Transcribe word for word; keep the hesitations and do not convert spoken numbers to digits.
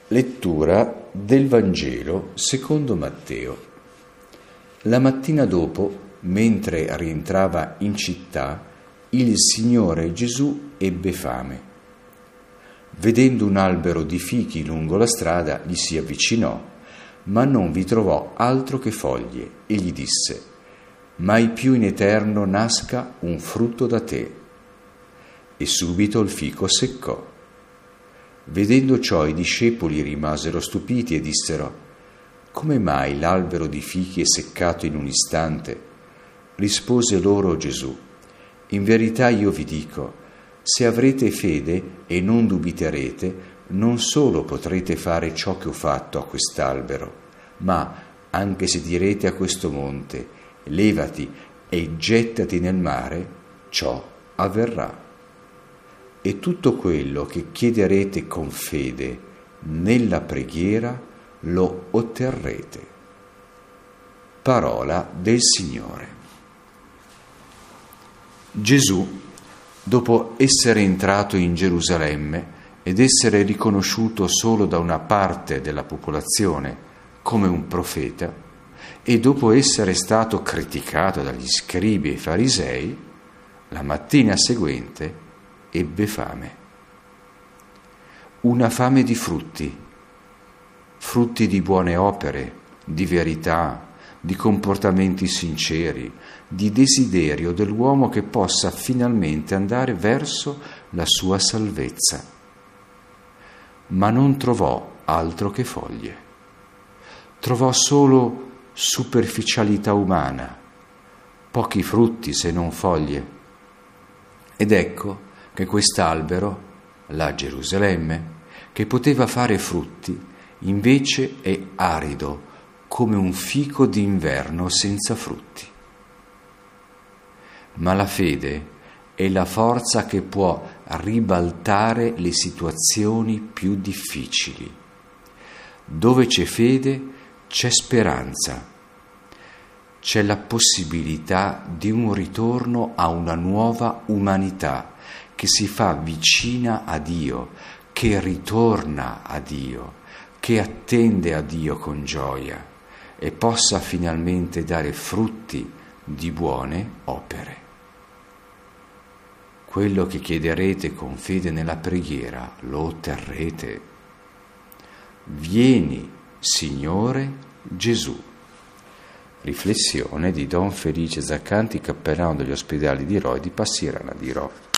Lettura del Vangelo secondo Matteo. La mattina dopo, mentre rientrava in città, il Signore Gesù ebbe fame. Vedendo un albero di fichi lungo la strada, gli si avvicinò, ma non vi trovò altro che foglie, e gli disse: «Mai più in eterno nasca un frutto da te». E subito il fico seccò. Vedendo ciò, i discepoli rimasero stupiti e dissero: «Come mai l'albero di fichi è seccato in un istante?» Rispose loro Gesù: «In verità io vi dico, se avrete fede e non dubiterete, non solo potrete fare ciò che ho fatto a quest'albero, ma anche se direte a questo monte: levati e gettati nel mare, ciò avverrà. E tutto quello che chiederete con fede nella preghiera lo otterrete». Parola del Signore. Gesù, dopo essere entrato in Gerusalemme ed essere riconosciuto solo da una parte della popolazione come un profeta, e dopo essere stato criticato dagli scribi e farisei, la mattina seguente ebbe fame. Una fame di frutti, frutti di buone opere, di verità, di comportamenti sinceri, di desiderio dell'uomo che possa finalmente andare verso la sua salvezza. Ma non trovò altro che foglie. Trovò solo superficialità umana, pochi frutti se non foglie. Ed ecco che quest'albero, la Gerusalemme, che poteva fare frutti, invece è arido come un fico d'inverno senza frutti. Ma la fede è la forza che può ribaltare le situazioni più difficili. Dove c'è fede, c'è speranza. C'è la possibilità di un ritorno a una nuova umanità che si fa vicina a Dio, che ritorna a Dio, che attende a Dio con gioia e possa finalmente dare frutti di buone opere. Quello che chiederete con fede nella preghiera lo otterrete. Vieni, Signore Gesù. Riflessione di Don Felice Zaccanti, cappellano degli ospedali di Rho e di Passirana di Rho.